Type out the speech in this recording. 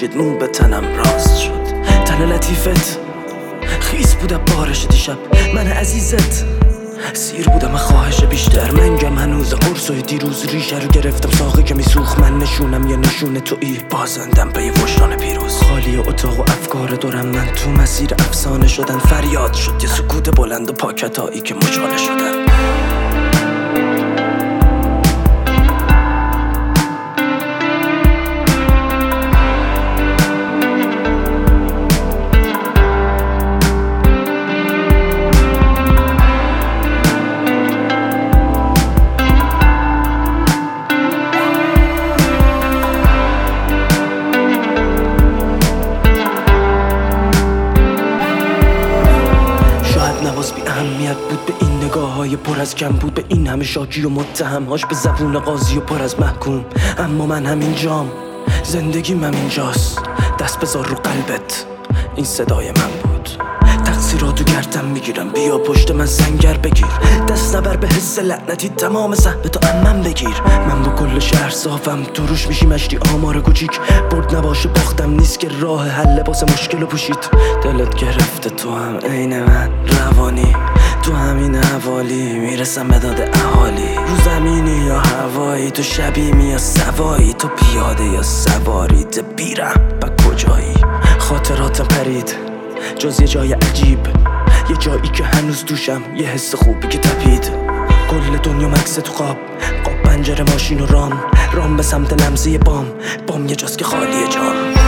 خورشید مو به تنم راست شد. تن لطیفت خیس بودم بارش دیشب، من عزیزت سیر بودم خواهش بیشتر. منگم هنوز قرصای دیروز ریشه رو گرفتم ساقه که میسوخ. من نشونم یا نشونه تویی بازندم به یه وجدان پیروز. خالی اتاق و افکار دورم من تو مسیر افسانه شدن. فریاد شد یه سکوت بلند و پاکتایی که مچاله شدن. بی اهمیت بود به این نگاه های پر از کم بود، به این همه شاکی و متهم هاش به زبون قاضی و پر از محکوم. اما من همینجام، زندگیم همینجاست. دست بذار رو قلبت، این صدای من بود. تقصیراتو گردم میگیرم، بیا پشت من سنگر بگیر. دست نبر به حس لعنتی، تمام زحمتو من بگیر. من با کل شهر صافم، تو روش میشی مشتی آمار کوچیک. برد نباشه باختم نیست که راه حل واسه مشکلو پوشید. دلت گرفته تو هم عین من روانی، تو همین حوالی میرسم به داد اهالی. رو زمینی یا هوایی، تو شبیمی یا سوایی، تو پیاده یا سواری. دبیرم با کجایی؟ خاطراتم پرید جز یه جای عجیب، یه جایی که هنوز توشم یه حس خوبی که تپید. کل دنیا مکس تو خواب پنجره ماشین و رام به سمت لمزه بام یه جاست که خالیه جام.